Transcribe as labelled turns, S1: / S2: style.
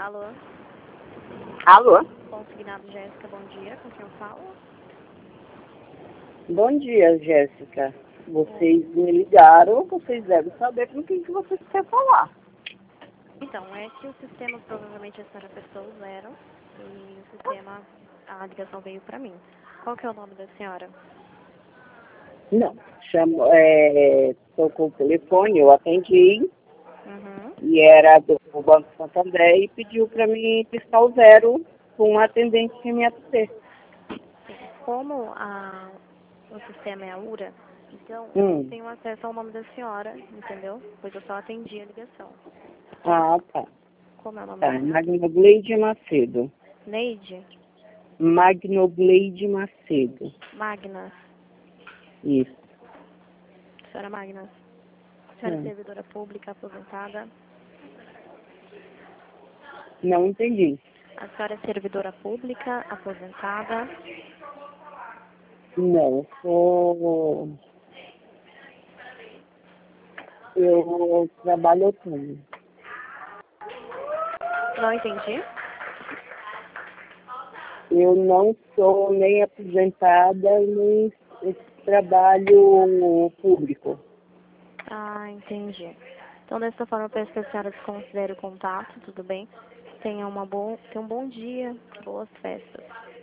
S1: Alô?
S2: Alô?
S1: Consignado Jéssica, bom dia. Com quem eu falo?
S2: Bom dia, Jéssica. Vocês me ligaram, vocês devem saber com quem que vocês querem falar.
S1: Então, é que o sistema, provavelmente a senhora apertou o 0 e o sistema, a ligação veio para mim. Qual que é o nome da senhora?
S2: Não, tocou o telefone, eu atendi, e era do Banco Santander e pediu para mim piscar o 0 com um atendente que me atender.
S1: Sim. Como o sistema é a URA, então eu não
S2: Hum.
S1: tenho acesso ao nome da senhora, entendeu? Pois eu só atendi a ligação.
S2: Ah, tá.
S1: Como é o nome
S2: Tá,
S1: da senhora?
S2: Magnobleide Macedo.
S1: Neide?
S2: Magnobleide Macedo.
S1: Magnas.
S2: Isso.
S1: Senhora Magnas. Senhora é servidora pública aposentada?
S2: Não entendi.
S1: A senhora é servidora pública aposentada?
S2: Não, eu trabalho autônomo.
S1: Não entendi.
S2: Eu não sou nem aposentada, nem trabalho público.
S1: Ah, entendi. Então, dessa forma, eu peço que a senhora desconsidere o contato, tudo bem? Tenha um bom dia, boas festas.